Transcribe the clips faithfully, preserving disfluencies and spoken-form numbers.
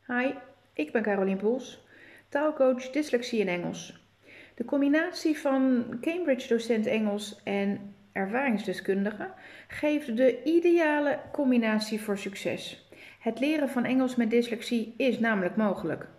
Hi, ik ben Carolien Poels, taalcoach dyslexie en Engels. De combinatie van Cambridge-docent Engels en ervaringsdeskundige geeft de ideale combinatie voor succes. Het leren van Engels met dyslexie is namelijk mogelijk.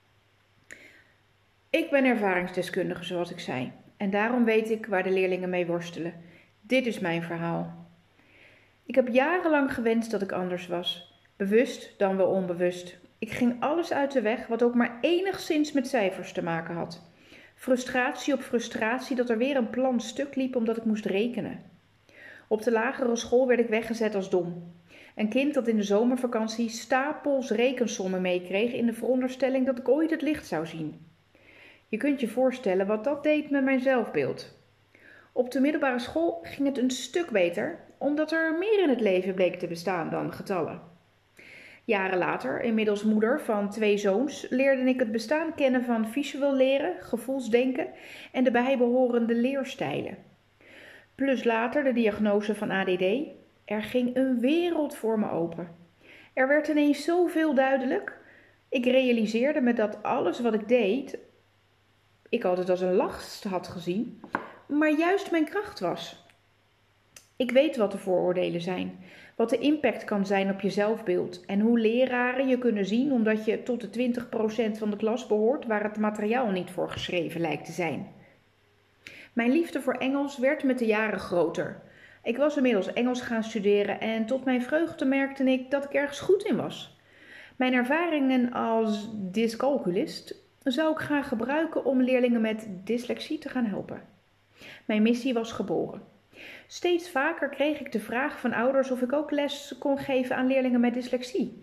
Ik ben ervaringsdeskundige, zoals ik zei, en daarom weet ik waar de leerlingen mee worstelen. Dit is mijn verhaal. Ik heb jarenlang gewenst dat ik anders was, bewust dan wel onbewust. Ik ging alles uit de weg wat ook maar enigszins met cijfers te maken had. Frustratie op frustratie dat er weer een plan stuk liep omdat ik moest rekenen. Op de lagere school werd ik weggezet als dom. Een kind dat in de zomervakantie stapels rekensommen meekreeg in de veronderstelling dat ik ooit het licht zou zien. Je kunt je voorstellen wat dat deed met mijn zelfbeeld. Op de middelbare school ging het een stuk beter, omdat er meer in het leven bleek te bestaan dan getallen. Jaren later, inmiddels moeder van twee zoons, leerde ik het bestaan kennen van visueel leren, gevoelsdenken en de bijbehorende leerstijlen. Plus later de diagnose van A D D. Er ging een wereld voor me open. Er werd ineens zoveel duidelijk. Ik realiseerde me dat alles wat ik deed, ik altijd als een last had gezien, maar juist mijn kracht was. Ik weet wat de vooroordelen zijn, wat de impact kan zijn op je zelfbeeld en hoe leraren je kunnen zien omdat je tot de twintig procent van de klas behoort waar het materiaal niet voor geschreven lijkt te zijn. Mijn liefde voor Engels werd met de jaren groter. Ik was inmiddels Engels gaan studeren en tot mijn vreugde merkte ik dat ik ergens goed in was. Mijn ervaringen als dyscalculist zou ik graag gebruiken om leerlingen met dyslexie te gaan helpen. Mijn missie was geboren. Steeds vaker kreeg ik de vraag van ouders of ik ook les kon geven aan leerlingen met dyslexie.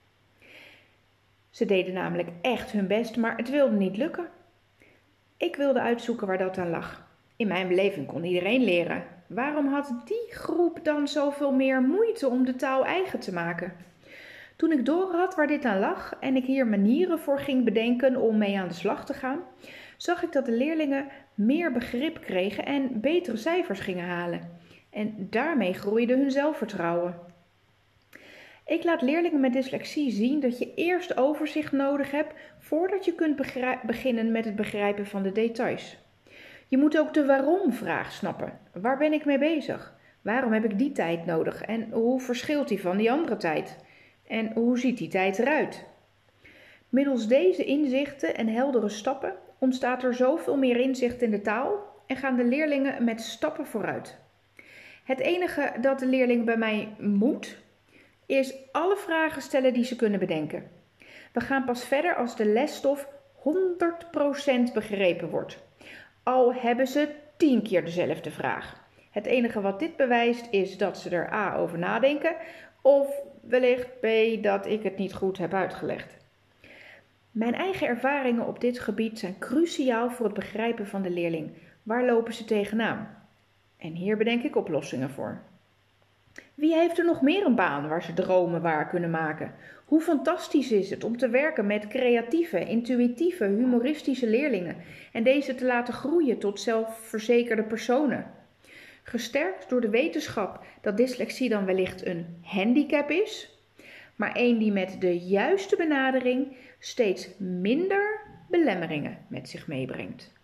Ze deden namelijk echt hun best, maar het wilde niet lukken. Ik wilde uitzoeken waar dat aan lag. In mijn beleving kon iedereen leren. Waarom had die groep dan zoveel meer moeite om de taal eigen te maken? Toen ik doorhad waar dit aan lag en ik hier manieren voor ging bedenken om mee aan de slag te gaan, zag ik dat de leerlingen meer begrip kregen en betere cijfers gingen halen. En daarmee groeide hun zelfvertrouwen. Ik laat leerlingen met dyslexie zien dat je eerst overzicht nodig hebt voordat je kunt beginnen met het begrijpen van de details. Je moet ook de waarom-vraag snappen. Waar ben ik mee bezig? Waarom heb ik die tijd nodig? En hoe verschilt die van die andere tijd? En hoe ziet die tijd eruit? Middels deze inzichten en heldere stappen ontstaat er zoveel meer inzicht in de taal en gaan de leerlingen met stappen vooruit. Het enige dat de leerling bij mij moet, is alle vragen stellen die ze kunnen bedenken. We gaan pas verder als de lesstof honderd procent begrepen wordt. Al hebben ze tien keer dezelfde vraag. Het enige wat dit bewijst is dat ze er A over nadenken of wellicht B dat ik het niet goed heb uitgelegd. Mijn eigen ervaringen op dit gebied zijn cruciaal voor het begrijpen van de leerling. Waar lopen ze tegenaan? En hier bedenk ik oplossingen voor. Wie heeft er nog meer een baan waar ze dromen waar kunnen maken? Hoe fantastisch is het om te werken met creatieve, intuïtieve, humoristische leerlingen en deze te laten groeien tot zelfverzekerde personen? Gesterkt door de wetenschap dat dyslexie dan wellicht een handicap is, maar één die met de juiste benadering steeds minder belemmeringen met zich meebrengt.